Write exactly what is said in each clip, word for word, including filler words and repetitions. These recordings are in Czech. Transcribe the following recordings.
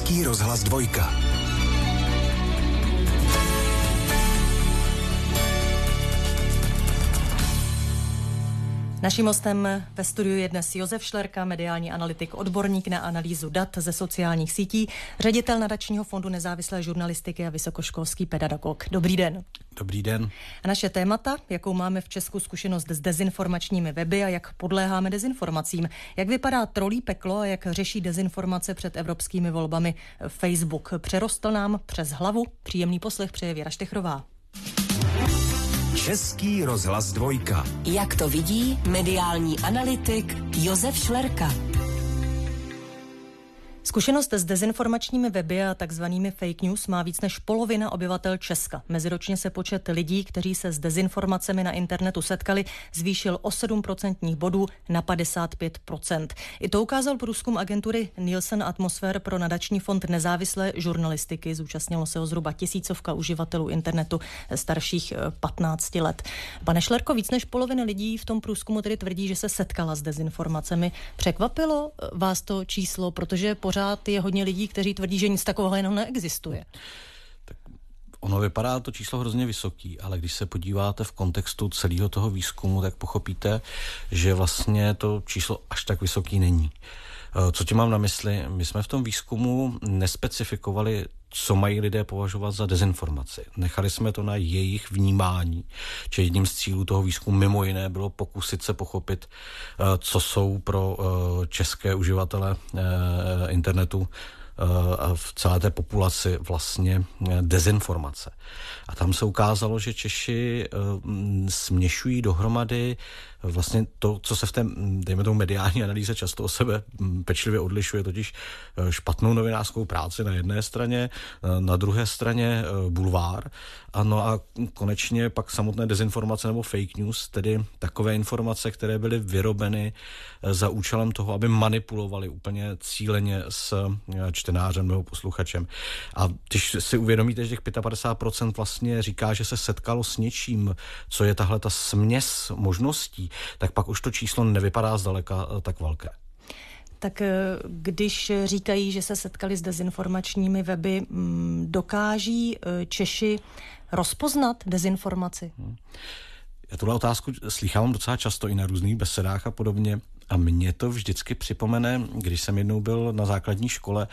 Český rozhlas dvojka. Naším hostem ve studiu je dnes Josef Šlerka, mediální analytik, odborník na analýzu dat ze sociálních sítí, ředitel nadačního fondu nezávislé žurnalistiky a vysokoškolský pedagog. Dobrý den. Dobrý den. A naše témata, jakou máme v Česku zkušenost s dezinformačními weby a jak podléháme dezinformacím, jak vypadá trolí peklo a jak řeší dezinformace před evropskými volbami Facebook. Přerostl nám přes hlavu. Příjemný poslech přeje Věra Štechrová. Český rozhlas dvojka. Jak to vidí mediální analytik Josef Šlerka. Zkušenost s dezinformačními weby a takzvanými fake news má víc než polovina obyvatel Česka. Meziročně se počet lidí, kteří se s dezinformacemi na internetu setkali, zvýšil o sedm procentních bodů na padesát pět procent. I to ukázal průzkum agentury Nielsen Atmosphere pro nadační fond nezávislé žurnalistiky. Zúčastnilo se ho zhruba tisícovka uživatelů internetu starších patnácti let. Pane Šlerko, víc než polovina lidí v tom průzkumu tedy tvrdí, že se setkala s dezinformacemi. Překvapilo vás to číslo, protože pořád je hodně lidí, kteří tvrdí, že nic takového jenom neexistuje. Tak ono vypadá to číslo hrozně vysoký, ale když se podíváte v kontextu celého toho výzkumu, tak pochopíte, že vlastně to číslo až tak vysoký není. Co tím mám na mysli? My jsme v tom výzkumu nespecifikovali, co mají lidé považovat za dezinformaci. Nechali jsme to na jejich vnímání, že jedním z cílů toho výzkumu mimo jiné bylo pokusit se pochopit, co jsou pro české uživatele internetu a v celé té populaci vlastně dezinformace. A tam se ukázalo, že Češi směšují dohromady vlastně to, co se v té, dejme tomu, mediální analýze často o sebe pečlivě odlišuje, totiž špatnou novinářskou práci na jedné straně, na druhé straně bulvár, ano a konečně pak samotné dezinformace nebo fake news, tedy takové informace, které byly vyrobeny za účelem toho, aby manipulovali úplně cíleně s čtenářem nebo posluchačem. A když si uvědomíte, že těch padesát pět procent vlastně říká, že se setkalo s něčím, co je tahle ta směs možností, tak pak už to číslo nevypadá zdaleka tak velké. Tak když říkají, že se setkali s dezinformačními weby, dokáží Češi rozpoznat dezinformaci? Hmm. Já tuhle otázku slýchávám docela často i na různých besedách a podobně. A mě to vždycky připomene, když jsem jednou byl na základní škole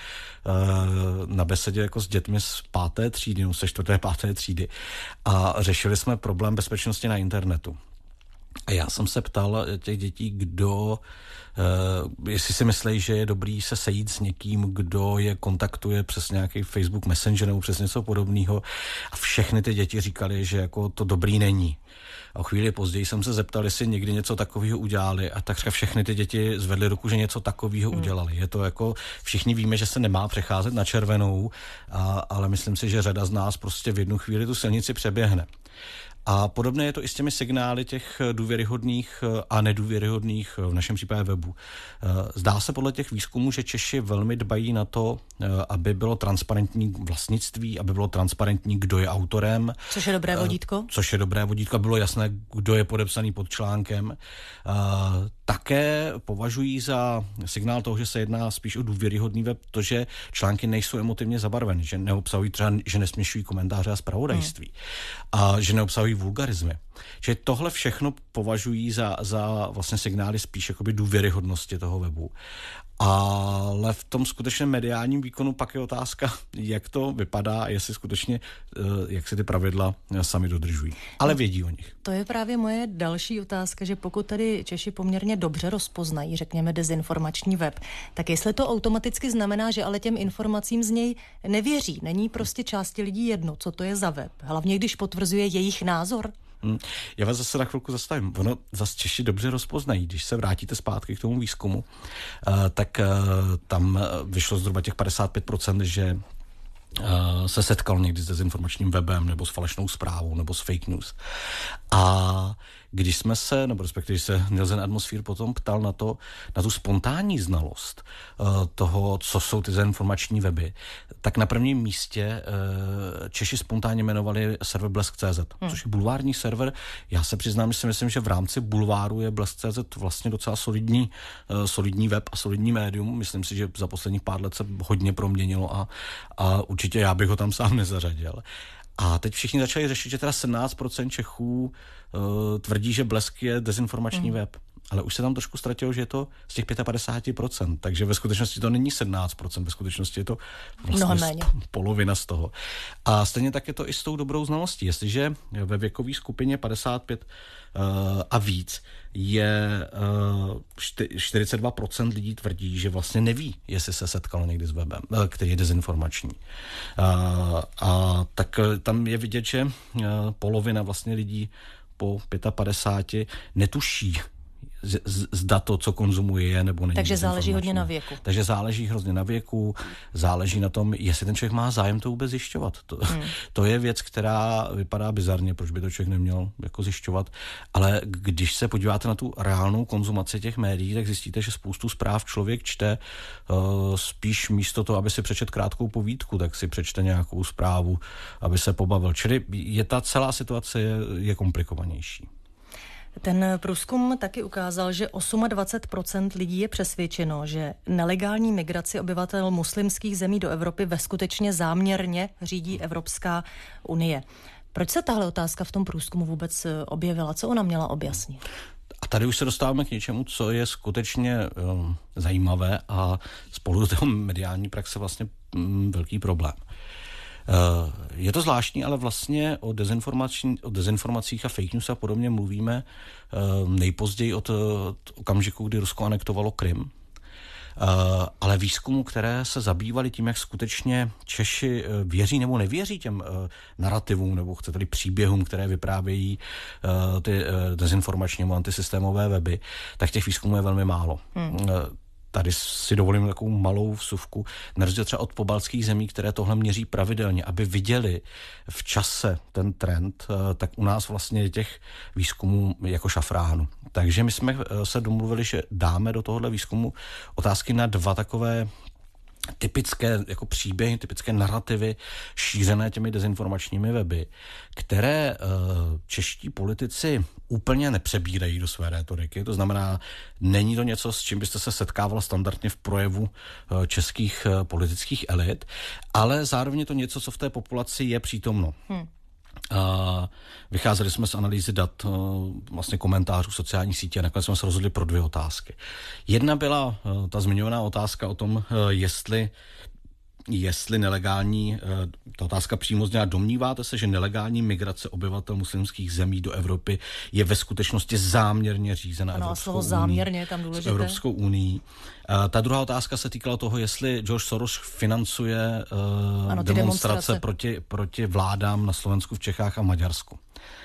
na besedě jako s dětmi z páté třídy, no se čtvrté, páté třídy a řešili jsme problém bezpečnosti na internetu. A já jsem se ptal těch dětí, kdo, uh, jestli si myslí, že je dobrý se sejít s někým, kdo je kontaktuje přes nějaký Facebook Messenger nebo přes něco podobného. A všechny ty děti říkali, že jako to dobrý není. A o chvíli později jsem se zeptal, jestli někdy něco takového udělali a takřka všechny ty děti zvedly ruku, že něco takového hmm. udělali. Je to jako, všichni víme, že se nemá přecházet na červenou, a, ale myslím si, že řada z nás prostě v jednu chvíli tu silnici přeběhne. A podobné je to i s těmi signály těch důvěryhodných a nedůvěryhodných, v našem případě webu. Zdá se podle těch výzkumů, že Češi velmi dbají na to, aby bylo transparentní vlastnictví, aby bylo transparentní, kdo je autorem. Což je dobré vodítko. Což je dobré vodítko, aby bylo jasné, kdo je podepsaný pod článkem. Také považují za signál toho, že se jedná spíš o důvěryhodný web, to, že články nejsou emotivně zabarveny, že neobsahují třeba, že nesměšují komentáře a zpravodajství. Hmm. A že neobsahují vulgarizmy. Že tohle všechno považují za, za vlastně signály spíš jakoby důvěryhodnosti toho webu. Ale v tom skutečném mediálním výkonu pak je otázka, jak to vypadá, jestli skutečně, jak se ty pravidla sami dodržují. Ale vědí o nich. To je právě moje další otázka, že pokud tady Češi poměrně dobře rozpoznají, řekněme, dezinformační web, tak jestli to automaticky znamená, že ale těm informacím z něj nevěří. Není prostě části lidí jedno, co to je za web. Hlavně, když potvrzuje jejich názor. Já vás zase na chvilku zastavím. Ono zase Češi dobře rozpoznají. Když se vrátíte zpátky k tomu výzkumu, tak tam vyšlo zhruba těch padesát pět procent, že se setkal někdy s dezinformačním webem nebo s falešnou zprávou nebo s fake news. A když jsme se, nebo respektive se Nielsen Atmosphere potom ptal na to, na tu spontánní znalost uh, toho, co jsou ty dezinformační weby, tak na prvním místě uh, Češi spontánně jmenovali server blesk tečka cé zet, hmm. což je bulvární server. Já se přiznám, že si myslím, že v rámci bulváru je blesk tečka cé zet vlastně docela solidní, uh, solidní web a solidní médium. Myslím si, že za posledních pár let se hodně proměnilo a, a určitě já bych ho tam sám nezařadil. A teď všichni začali řešit, že teda sedmnáct procent Čechů uh, tvrdí, že Blesk je dezinformační mm. web. Ale už se tam trošku ztratilo, že je to z těch padesát pět procent. Takže ve skutečnosti to není sedmnáct procent, ve skutečnosti je to vlastně polovina z toho. A stejně tak je to i s tou dobrou znalostí. Jestliže ve věkové skupině padesát pět uh, a víc je uh, čtyřicet dva procent lidí tvrdí, že vlastně neví, jestli se setkalo někdy s webem, který je dezinformační. Uh, a tak tam je vidět, že uh, polovina vlastně lidí po padesát pět netuší, zda to, co konzumuje, je nebo není. Takže záleží hodně na věku. Takže záleží hrozně na věku, záleží na tom, jestli ten člověk má zájem to vůbec zjišťovat. To, hmm. to je věc, která vypadá bizarně, proč by to člověk neměl jako zjišťovat, ale když se podíváte na tu reálnou konzumaci těch médií, tak zjistíte, že spoustu zpráv člověk čte uh, spíš místo toho, aby si přečet krátkou povídku, tak si přečte nějakou zprávu, aby se pobavil. Čili je ta celá situace je, je komplikovanější. Ten průzkum taky ukázal, že dvacet osm procent lidí je přesvědčeno, že nelegální migraci obyvatel muslimských zemí do Evropy ve skutečně záměrně řídí Evropská unie. Proč se tahle otázka v tom průzkumu vůbec objevila? Co ona měla objasnit? A tady už se dostáváme k něčemu, co je skutečně um, zajímavé a spolu do toho mediální praxe vlastně um, velký problém. Je to zvláštní, ale vlastně o, o dezinformacích a fake news a podobně mluvíme nejpozději od, od okamžiku, kdy Rusko anektovalo Krym. Ale výzkumu, které se zabývaly tím, jak skutečně Češi věří nebo nevěří těm narrativům, nebo chcete-li příběhům, které vyprávějí ty dezinformační nebo antisystémové weby, tak těch výzkumů je velmi málo. Hmm. Tady si dovolím takovou malou vsuvku, na rozdíl třeba od pobaltských zemí, které tohle měří pravidelně, aby viděli v čase ten trend, tak u nás vlastně je těch výzkumů jako šafránu. Takže my jsme se domluvili, že dáme do tohohle výzkumu otázky na dva takové typické jako příběhy, typické narrativy šířené těmi dezinformačními weby, které uh, čeští politici úplně nepřebírají do své rétoriky. To znamená, není to něco, s čím byste se setkával standardně v projevu uh, českých uh, politických elit, ale zároveň je to něco, co v té populaci je přítomno. Hmm. Uh, vycházeli jsme z analýzy dat, uh, vlastně komentářů sociálních sítí a nakonec jsme se rozhodli pro dvě otázky. Jedna byla uh, ta zmiňovaná otázka o tom, uh, jestli jestli nelegální, ta otázka přímo zněla, domníváte se, že nelegální migrace obyvatel muslimských zemí do Evropy je ve skutečnosti záměrně řízena ano, Evropskou slovo unii, záměrně je tam důležité. Evropskou unii. Ta druhá otázka se týkala toho, jestli George Soros financuje uh, ano, demonstrace, demonstrace. Proti, proti vládám na Slovensku, v Čechách a Maďarsku.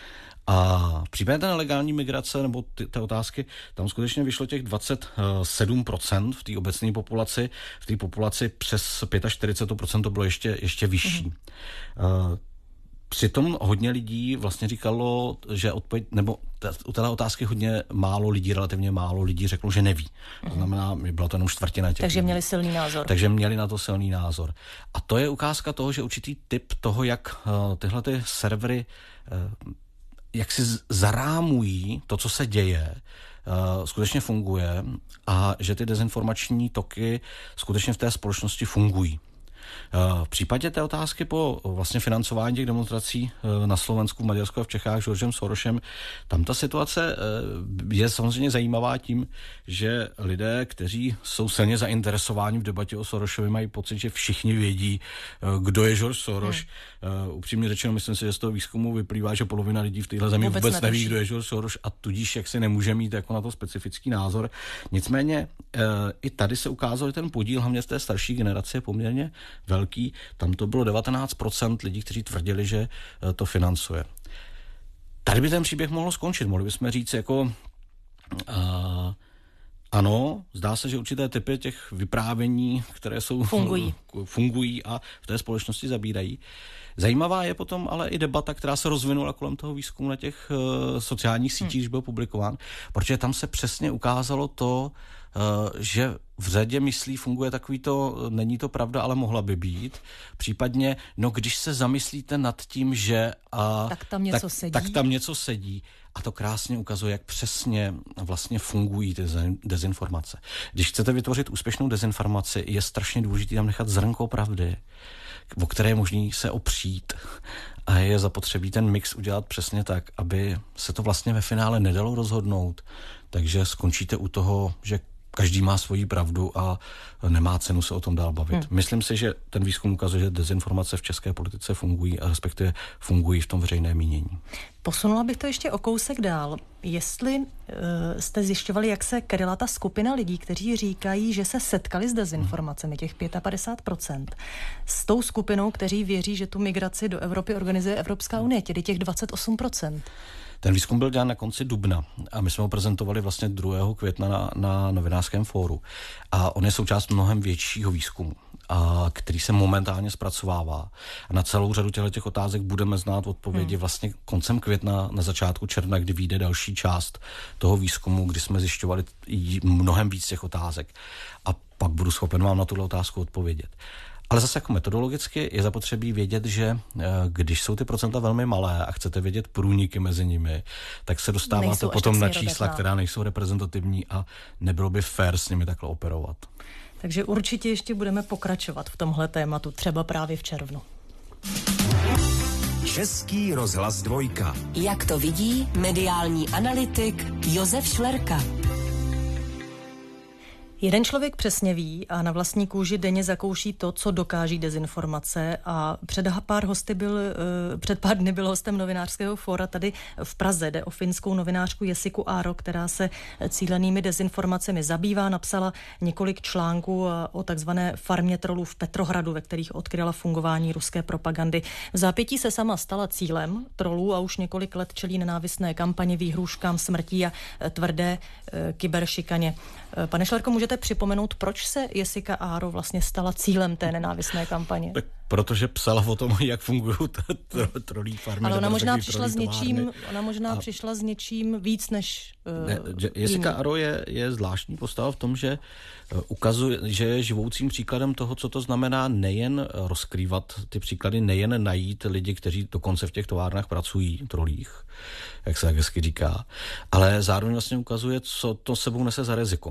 A v případě té nelegální migrace nebo ty, ty otázky, tam skutečně vyšlo těch dvacet sedm procent v té obecné populaci, v té populaci přes čtyřicet pět procent to bylo ještě, ještě vyšší. Mm-hmm. Uh, Přitom hodně lidí vlastně říkalo, že odpověď, nebo u téhle otázky hodně málo lidí, relativně málo lidí řeklo, že neví. To znamená, byla to jenom čtvrtina těch Takže lidí. měli silný názor. Takže měli na to silný názor. A to je ukázka toho, že určitý typ toho, jak uh, tyhle ty servery uh, jak si zarámují to, co se děje, uh, skutečně funguje a že ty dezinformační toky skutečně v té společnosti fungují. V případě té otázky po vlastně financování těch demonstrací na Slovensku, v Maďarsku a v Čechách Georgem Sorosem, tam ta situace je samozřejmě zajímavá tím, že lidé, kteří jsou silně zainteresováni v debatě o Sorosovi, mají pocit, že všichni vědí, kdo je George Soros. Hmm. Upřímně řečeno, myslím si, že z toho výzkumu vyplývá, že polovina lidí v téhle zemi vůbec, vůbec neví, kdo je George Soros a tudíž jak si nemůže mít jako na to specifický názor. Nicméně i tady se ukázalo, že ten podíl hlavně z té starší generace je poměrně velký. Tam to bylo devatenáct procent lidí, kteří tvrdili, že to financuje. Tady by ten příběh mohl skončit. Mohli bychom říct jako uh, Ano, zdá se, že určité typy těch vyprávění, které jsou fungují, fungují a v té společnosti zabírají. Zajímavá je potom ale i debata, která se rozvinula kolem toho výzkumu na těch uh, sociálních sítích, hmm. když byl publikován, protože tam se přesně ukázalo to, uh, že v řadě myslí funguje takový to, není to pravda, ale mohla by být. Případně, no když se zamyslíte nad tím, že... Uh, tak tam něco tak, sedí. Tak tam něco sedí. A to krásně ukazuje, jak přesně vlastně fungují ty dezinformace. Když chcete vytvořit úspěšnou dezinformaci, je strašně důležité tam nechat zrnko pravdy, o které je možný se opřít. A je zapotřebí ten mix udělat přesně tak, aby se to vlastně ve finále nedalo rozhodnout. Takže skončíte u toho, že každý má svoji pravdu a nemá cenu se o tom dál bavit. Hmm. Myslím si, že ten výzkum ukazuje, že dezinformace v české politice fungují a respektive fungují v tom veřejném mínění. Posunula bych to ještě o kousek dál. Jestli uh, jste zjišťovali, jak se kryla ta skupina lidí, kteří říkají, že se setkali s dezinformacemi, těch padesát pět procent, s tou skupinou, kteří věří, že tu migraci do Evropy organizuje Evropská unie, tedy těch dvacet osm procent. Ten výzkum byl dělán na konci dubna a my jsme ho prezentovali vlastně druhého května na, na novinářském fóru. A on je součást mnohem většího výzkumu, a který se momentálně zpracovává. A na celou řadu těch otázek budeme znát odpovědi hmm. vlastně koncem května, na začátku června, kdy vyjde další část toho výzkumu, kdy jsme zjišťovali mnohem víc těch otázek. A pak budu schopen vám na tuto otázku odpovědět. Ale zase jako metodologicky je zapotřebí vědět, že když jsou ty procenta velmi malé a chcete vědět průniky mezi nimi, tak se dostáváte nejsou potom na čísla, rodetná. která nejsou reprezentativní a nebylo by fér s nimi takhle operovat. Takže určitě ještě budeme pokračovat v tomhle tématu, třeba právě v červnu. Český rozhlas dvojka. Jak to vidí mediální analytik Josef Šlerka. Jeden člověk přesně ví a na vlastní kůži denně zakouší to, co dokáží dezinformace, a před pár hosty byl, před pár dny byl hostem novinářského fóra tady v Praze. Jde o finskou novinářku Jessiku Aro, která se cílenými dezinformacemi zabývá. Napsala několik článků o takzvané farmě trolů v Petrohradu, ve kterých odkryla fungování ruské propagandy. V zápětí se sama stala cílem trolů a už několik let čelí nenávistné kampaně, výhrůžkám smrtí a tvrdé kyberšikaně. Pane Šlerko, můžete připomenout, proč se Jessica Aro vlastně stala cílem té nenávistné kampaně? Tak protože psala o tom, jak fungují trolí farmy. Ale ona možná přišla s něčím, ona možná a... přišla s něčím víc než uh, ne, Jessica Aro je, je zvláštní postava v tom, že ukazuje, že je živoucím příkladem toho, co to znamená nejen rozkrývat ty příklady, nejen najít lidi, kteří dokonce v těch továrnách pracují, trolích, jak se tak hezky říká, ale zároveň vlastně ukazuje, co to sebou nese za riziko.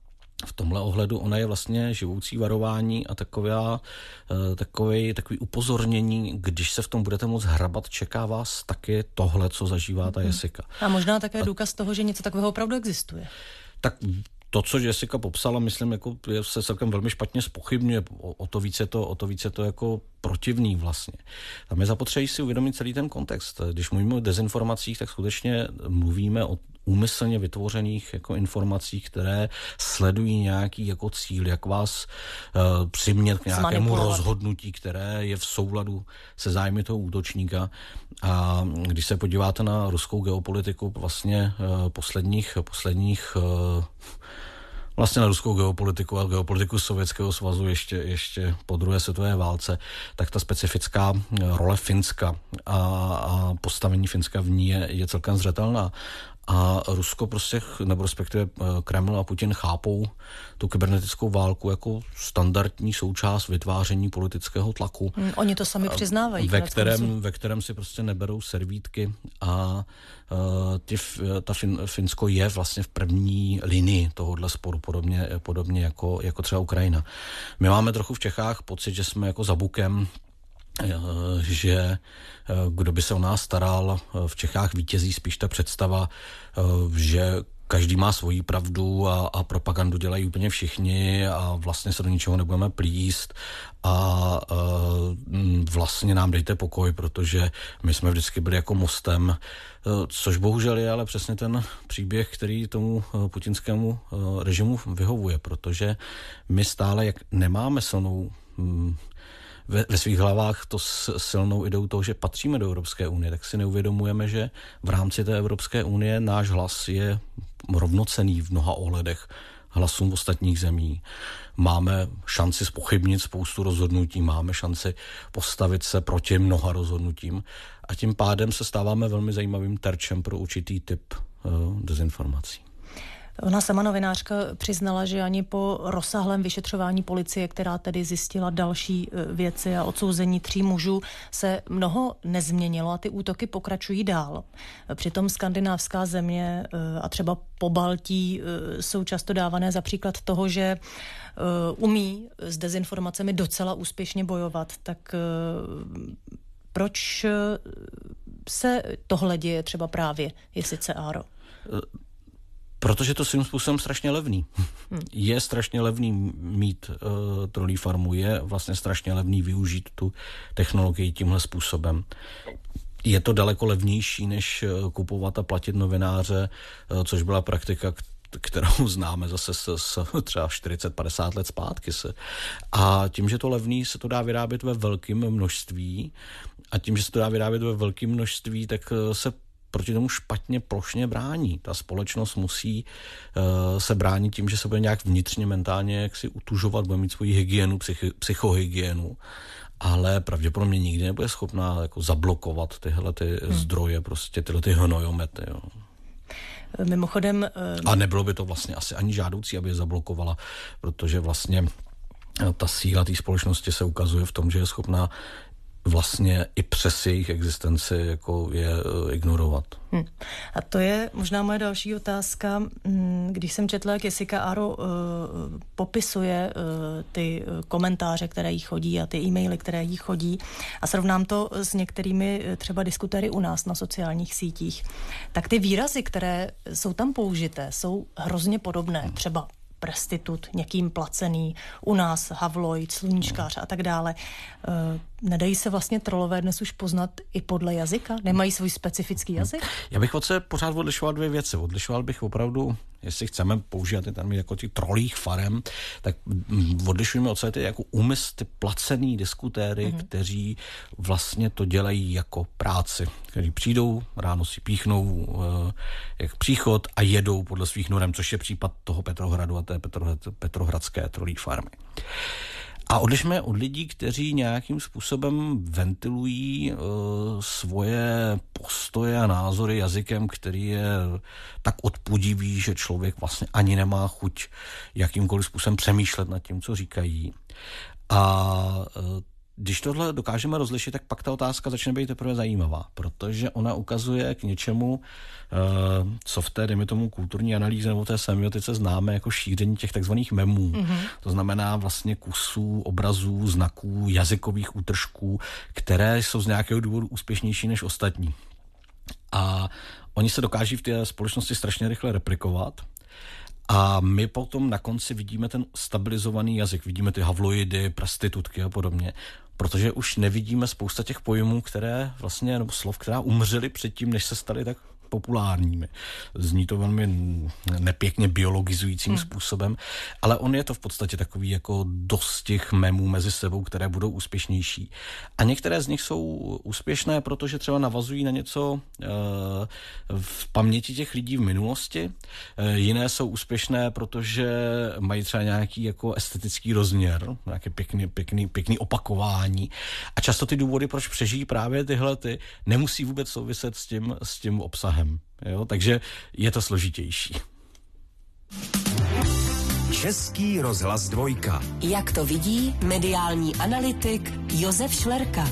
V tomhle ohledu ona je vlastně živoucí varování a taková, takový, takový upozornění, když se v tom budete moc hrabat, čeká vás taky tohle, co zažívá ta Jessica. A možná také a... důkaz toho, že něco takového opravdu existuje. Tak to, co Jessica popsala, myslím, jako je se celkem velmi špatně zpochybňuje. O, o to více to, o to více to jako protivný vlastně. Tam je zapotřebí si uvědomit celý ten kontext. Když mluvíme o dezinformacích, tak skutečně mluvíme o úmyslně vytvořených jako informacích, které sledují nějaký jako cíl, jak vás uh, přimět k nějakému rozhodnutí, které je v souladu se zájmy toho útočníka. A když se podíváte na ruskou geopolitiku vlastně uh, posledních, posledních uh, vlastně na ruskou geopolitiku a geopolitiku Sovětského svazu ještě, ještě po druhé světové válce, tak ta specifická role Finska a, a postavení Finska v ní je, je celkem zřetelná. A Rusko prostě, nebo respektive Kreml a Putin chápou tu kybernetickou válku jako standardní součást vytváření politického tlaku. Hmm, oni to sami přiznávají. Ve kterém, ve kterém si prostě neberou servítky a uh, ty, ta fin, Finsko je vlastně v první linii tohohle sporu, podobně, podobně jako, jako třeba Ukrajina. My máme trochu v Čechách pocit, že jsme jako za bukem, že kdo by se o nás staral, v Čechách vítězí spíš ta představa, že každý má svoji pravdu a, a propagandu dělají úplně všichni a vlastně se do ničeho nebudeme plíst a, a vlastně nám dejte pokoj, protože my jsme vždycky byli jako mostem, což bohužel je ale přesně ten příběh, který tomu putinskému režimu vyhovuje, protože my stále, jak nemáme silnou Ve, ve svých hlavách to s silnou ideu toho, že patříme do Evropské unie, tak si neuvědomujeme, že v rámci té Evropské unie náš hlas je rovnocenný v mnoha ohledech hlasům v ostatních zemí. Máme šanci zpochybnit spoustu rozhodnutí, máme šanci postavit se proti mnoha rozhodnutím a tím pádem se stáváme velmi zajímavým terčem pro určitý typ uh, dezinformací. Ona sama novinářka přiznala, že ani po rozsáhlém vyšetřování policie, která tedy zjistila další věci a odsouzení tří mužů, se mnoho nezměnilo a ty útoky pokračují dál. Přitom skandinávská země a třeba Pobaltí jsou často dávané za příklad toho, že umí s dezinformacemi docela úspěšně bojovat. Tak proč se tohle děje třeba právě, jestli C A R O? Protože to svým způsobem strašně levný. Hmm. Je strašně levný mít uh, trolí farmu, je vlastně strašně levný využít tu technologii tímhle způsobem. Je to daleko levnější, než kupovat a platit novináře, uh, což byla praktika, kterou známe zase s, s třeba čtyřicet padesát let zpátky. Se. A tím, že to levný, se to dá vyrábět ve velkém množství a tím, že se to dá vyrábět ve velkém množství, tak uh, se proti tomu špatně plošně brání. Ta společnost musí uh, se bránit tím, že se bude nějak vnitřně, mentálně jaksi utužovat, bude mít svoji hygienu, psychi, psychohygienu, ale pravděpodobně nikdy nebude schopná jako zablokovat tyhle ty hmm. zdroje, prostě tyhle ty hnojomety. Jo. Mimochodem... Uh... A nebylo by to vlastně asi ani žádoucí, aby je zablokovala, protože vlastně ta síla té společnosti se ukazuje v tom, že je schopná vlastně i přes jejich existenci jako je ignorovat. Hmm. A to je možná moje další otázka. Když jsem četla, jak Jessica Aro uh, popisuje uh, ty komentáře, které jí chodí a ty e-maily, které jí chodí a srovnám to s některými třeba diskutéry u nás na sociálních sítích, tak ty výrazy, které jsou tam použité, jsou hrozně podobné. Hmm. Třeba prostitut, někým placený, u nás havloid, sluníčkář a tak dále. E, nedají se vlastně trolové dnes už poznat i podle jazyka? Nemají svůj specifický jazyk? Já bych od se pořád odlišoval dvě věci. Odlišoval bych opravdu, jestli chceme používat tam jako těch trolích farem, tak odlišujeme od ty jako úmysl, ty placený diskutéry, mm-hmm. kteří vlastně to dělají jako práci. Kteří přijdou, ráno si píchnou uh, jak příchod a jedou podle svých norem, což je případ toho Petrohradu a té Petrohrad, petrohradské trolí farmy. A odlišme od lidí, kteří nějakým způsobem ventilují uh, svoje postoje a názory jazykem, který je tak odpudivý, že člověk vlastně ani nemá chuť jakýmkoliv způsobem přemýšlet nad tím, co říkají. A uh, když tohle dokážeme rozlišit, tak pak ta otázka začne být teprve zajímavá, protože ona ukazuje k něčemu, co v té, dejme tomu, kulturní analýze nebo té semiotice známe jako šíření těch takzvaných memů. Mm-hmm. To znamená vlastně kusů, obrazů, znaků, jazykových útržků, které jsou z nějakého důvodu úspěšnější než ostatní. A oni se dokáží v té společnosti strašně rychle replikovat. A my potom na konci vidíme ten stabilizovaný jazyk, vidíme ty havloidy, prostitutky a podobně, protože už nevidíme spousta těch pojmů, které vlastně, nebo slov, která umřely předtím, než se staly tak populárními. Zní to velmi nepěkně biologizujícím hmm. způsobem, ale on je to v podstatě takový jako dostih memů mezi sebou, které budou úspěšnější. A některé z nich jsou úspěšné, protože třeba navazují na něco uh, v paměti těch lidí v minulosti. Uh, jiné jsou úspěšné, protože mají třeba nějaký jako estetický rozměr, nějaké pěkný, pěkný, pěkný opakování. A často ty důvody, proč přežijí právě tyhle, ty nemusí vůbec souviset s tím, s tím obsahem. Jo? Takže je to složitější. Český rozhlas dvojka. Jak to vidí mediální analytik Josef Šlerka.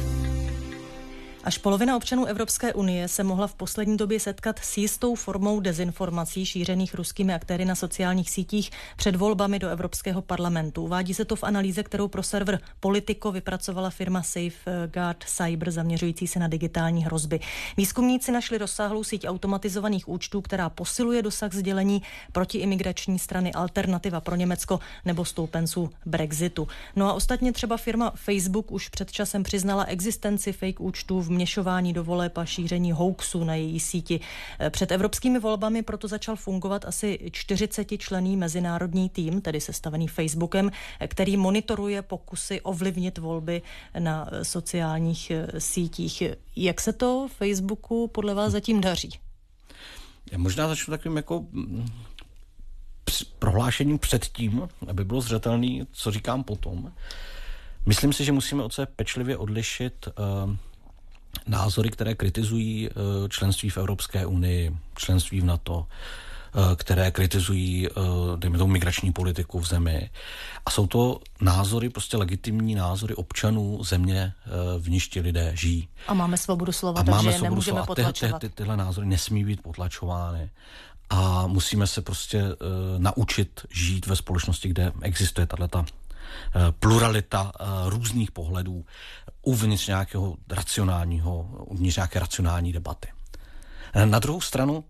Až polovina občanů Evropské unie se mohla v poslední době setkat s jistou formou dezinformací šířených ruskými aktéry na sociálních sítích před volbami do Evropského parlamentu. Uvádí se to v analýze, kterou pro server Politico vypracovala firma Safeguard Cyber, zaměřující se na digitální hrozby. Výzkumníci našli rozsáhlou síť automatizovaných účtů, která posiluje dosah sdělení protiimigrační strany Alternativa pro Německo nebo stoupenců Brexitu. No a ostatně třeba firma Facebook už před časem přiznala existenci fake účtů v vměšování do voleb a šíření hoaxů na její síti. Před evropskými volbami proto začal fungovat asi čtyřicetičlenný mezinárodní tým, tedy sestavený Facebookem, který monitoruje pokusy ovlivnit volby na sociálních sítích. Jak se to Facebooku podle vás zatím daří? Já možná začnu takovým jako prohlášením předtím, aby bylo zřetelný, co říkám potom. Myslím si, že musíme od sebe pečlivě odlišit uh, názory, které kritizují uh, členství v Evropské unii, členství v NATO, uh, které kritizují, uh, dejme tomu, migrační politiku v zemi. A jsou to názory, prostě legitimní názory občanů země, uh, v níž ti lidé žijí. A máme svobodu slova, takže je nemůžeme slova. potlačovat. Ty, ty, tyhle názory nesmí být potlačovány. A musíme se prostě uh, naučit žít ve společnosti, kde existuje tato pluralita různých pohledů uvnitř nějakého racionálního, uvnitř nějaké racionální debaty. Na druhou stranu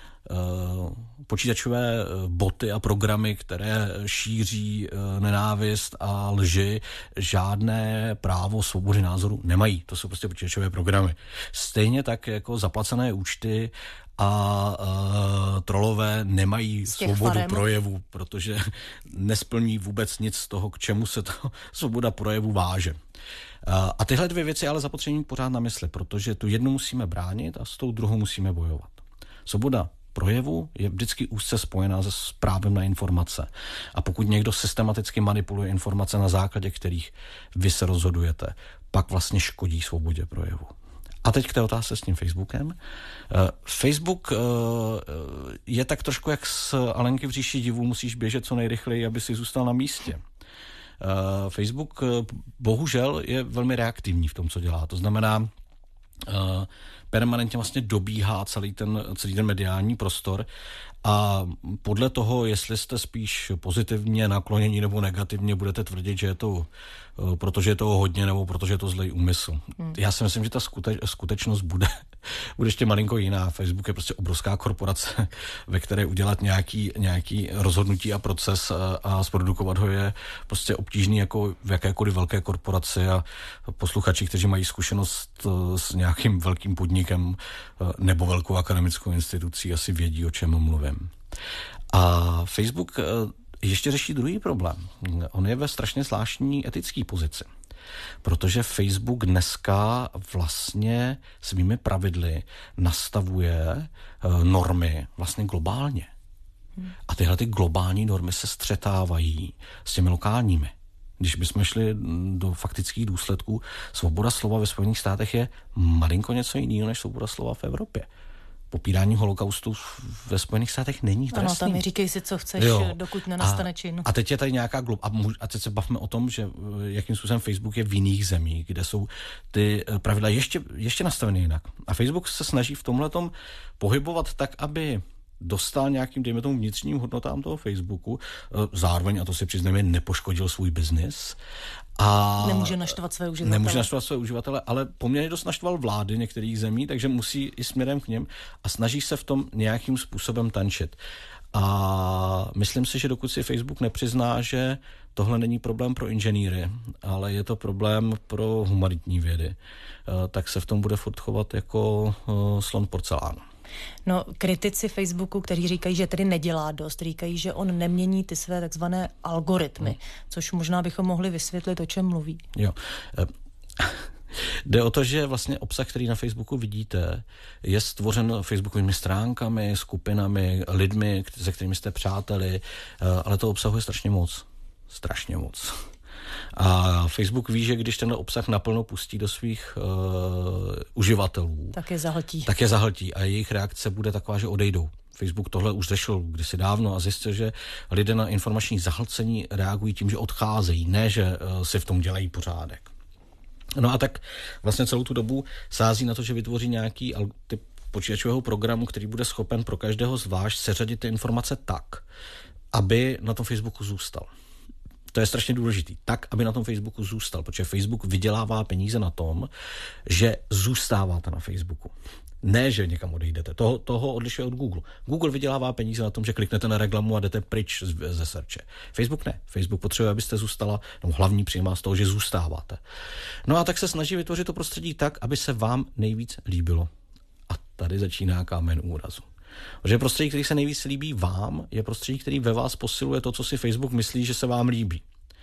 počítačové boty a programy, které šíří nenávist a lži, žádné právo svobody názoru nemají. To jsou prostě počítačové programy. Stejně tak jako zaplacené účty a uh, trolové nemají svobodu farem. projevu, protože nesplní vůbec nic z toho, k čemu se to svoboda projevu váže. Uh, a tyhle dvě věci ale zapotřebí pořád na mysli, protože tu jednu musíme bránit a s tou druhou musíme bojovat. Svoboda projevu je vždycky úzce spojená se právem na informace. A pokud někdo systematicky manipuluje informace, na základě kterých vy se rozhodujete, pak vlastně škodí svobodě projevu. A teď k té otázce s tím Facebookem. Uh, Facebook uh, je tak trošku jak z Alenky v říši divů, musíš běžet co nejrychleji, aby si zůstal na místě. Uh, Facebook uh, bohužel je velmi reaktivní v tom, co dělá. To znamená, uh, permanentně vlastně dobíhá celý ten, celý ten mediální prostor a podle toho, jestli jste spíš pozitivně naklonění nebo negativně, budete tvrdit, že je to, protože je toho hodně nebo protože je to zlej úmysl. Hmm. Já si myslím, že ta skute, skutečnost bude, bude ještě malinko jiná. Facebook je prostě obrovská korporace, ve které udělat nějaký, nějaký rozhodnutí a proces a, a zprodukovat ho je prostě obtížný jako v jakékoliv velké korporaci a posluchači, kteří mají zkušenost s nějakým velkým podnikem nebo velkou akademickou institucí, asi vědí, o čem mluvím. A Facebook ještě řeší druhý problém. On je ve strašně zvláštní etické pozici, protože Facebook dneska vlastně svými pravidly nastavuje normy vlastně globálně. A tyhle ty globální normy se střetávají s těmi lokálními. Když bychom šli do faktických důsledků, svoboda slova ve Spojených státech je malinko něco jiného než svoboda slova v Evropě. Popírání holokaustu ve Spojených státech není trestný. Ano, tam mi říkej si, co chceš, jo. dokud nenastane čin. A teď je tady nějaká glob... A, můž... a teď se bavme o tom, že jakým způsobem Facebook je v jiných zemích, kde jsou ty pravidla ještě, ještě nastaveny jinak. A Facebook se snaží v tomhletom pohybovat tak, aby dostal nějakým, dejme tomu, vnitřním hodnotám toho Facebooku, zároveň, a to si přiznejme, nepoškodil svůj biznis. A nemůže naštvat své uživatele. Nemůže naštvat své uživatele, ale poměrně dost naštval vlády některých zemí, takže musí i směrem k něm a snaží se v tom nějakým způsobem tančit. A myslím si, že dokud si Facebook nepřizná, že tohle není problém pro inženýry, ale je to problém pro humanitní vědy, tak se v tom bude furt chovat jako slon porcelánu. No, kritici Facebooku, kteří říkají, že tedy nedělá dost, říkají, že on nemění ty své takzvané algoritmy, hmm. což možná bychom mohli vysvětlit, o čem mluví. Jo. Jde o to, že vlastně obsah, který na Facebooku vidíte, je stvořen facebookovými stránkami, skupinami, lidmi, se kterými jste přáteli, ale to obsahuje strašně moc. Strašně moc. A Facebook ví, že když ten obsah naplno pustí do svých uh, uživatelů, tak je zahltí. Tak je zahltí a jejich reakce bude taková, že odejdou. Facebook tohle už řešil kdysi dávno a zjistil, že lidé na informační zahlcení reagují tím, že odcházejí, ne, že uh, si v tom dělají pořádek. No a tak vlastně celou tu dobu sází na to, že vytvoří nějaký typ počítačového programu, který bude schopen pro každého zvlášť seřadit ty informace tak, aby na tom Facebooku zůstal. To je strašně důležitý. Tak, aby na tom Facebooku zůstal, protože Facebook vydělává peníze na tom, že zůstáváte na Facebooku. Ne, že někam odejdete. Toho, toho odlišuje od Google. Google vydělává peníze na tom, že kliknete na reklamu a jdete pryč ze searche. Facebook ne. Facebook potřebuje, abyste zůstala, no hlavní příjma z toho, že zůstáváte. No a tak se snaží vytvořit to prostředí tak, aby se vám nejvíc líbilo. A tady začíná kámen úrazu. Protože prostředí, který se nejvíc líbí vám, je prostředí, který ve vás posiluje to, co si Facebook myslí, že se vám líbí.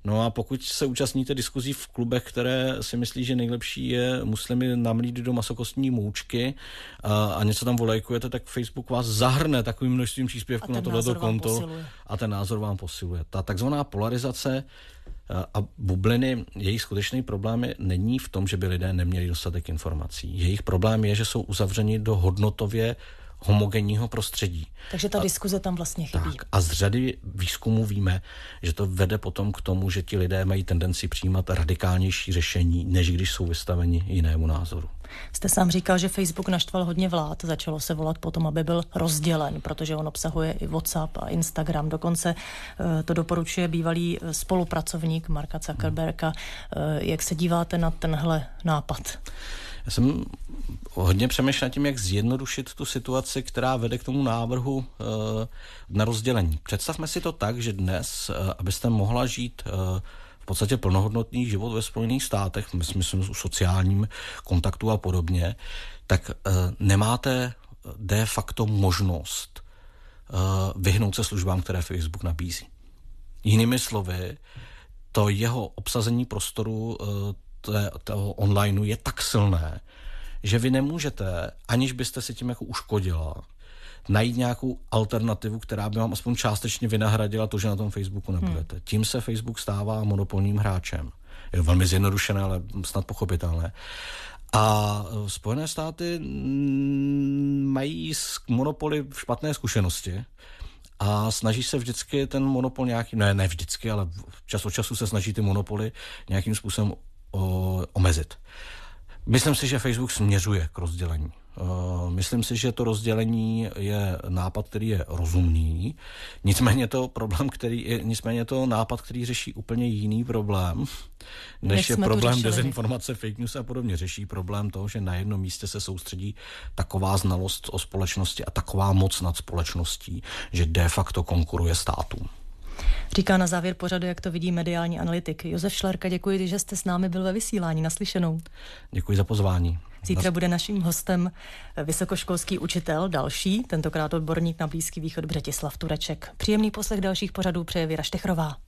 No a pokud se účastníte diskuzí v klubech, které si myslí, že nejlepší je muslimy namlít do masokostní moučky a, a něco tam volejkujete, tak Facebook vás zahrne takovým množstvím příspěvků na tohleto konto a ten názor vám posiluje. Ta takzvaná polarizace a bubliny, jejich skutečný problém není v tom, že by lidé neměli dostatek informací. Jejich problém je, že jsou uzavřeni do hodnotově homogenního prostředí. Takže ta a, diskuze tam vlastně chybí. Tak, a z řady výzkumů víme, že to vede potom k tomu, že ti lidé mají tendenci přijímat radikálnější řešení, než když jsou vystaveni jinému názoru. Jste sám říkal, že Facebook naštval hodně vlád. Začalo se volat potom, aby byl rozdělen, protože on obsahuje i WhatsApp a Instagram. Dokonce to doporučuje bývalý spolupracovník Marka Zuckerberga. Jak se díváte na tenhle nápad? Já jsem hodně přemýšlel tím, jak zjednodušit tu situaci, která vede k tomu návrhu e, na rozdělení. Představme si to tak, že dnes, e, abyste mohla žít e, v podstatě plnohodnotný život ve Spojených státech, myslím o sociálním kontaktu a podobně, tak e, nemáte de facto možnost e, vyhnout se službám, které Facebook nabízí. Jinými slovy, to jeho obsazení prostoru e, toho onlineu je tak silné, že vy nemůžete, aniž byste si tím jako uškodila, najít nějakou alternativu, která by vám aspoň částečně vynahradila to, že na tom Facebooku nebudete. Hmm. Tím se Facebook stává monopolním hráčem. Je to velmi zjednodušené, ale snad pochopitelné. A Spojené státy mají s monopoly špatné zkušenosti a snaží se vždycky ten monopol nějaký, ne, ne vždycky, ale čas od času se snaží ty monopoly nějakým způsobem O, omezit. Myslím si, že Facebook směřuje k rozdělení. Uh, myslím si, že to rozdělení je nápad, který je rozumný. Nicméně to problém, který je, nicméně to nápad, který řeší úplně jiný problém, než, než je problém dezinformace, fake news a podobně. Řeší problém toho, že na jednom místě se soustředí taková znalost o společnosti a taková moc nad společností, že de facto konkuruje státům. Říká na závěr pořadu, jak to vidí mediální analytik Josef Šlerka. Děkuji, že jste s námi byl ve vysílání. Naslyšenou. Děkuji za pozvání. Zítra bude naším hostem vysokoškolský učitel, další, tentokrát odborník na Blízký východ Břetislav Tureček. Příjemný poslech dalších pořadů přeje Věra Štechrová.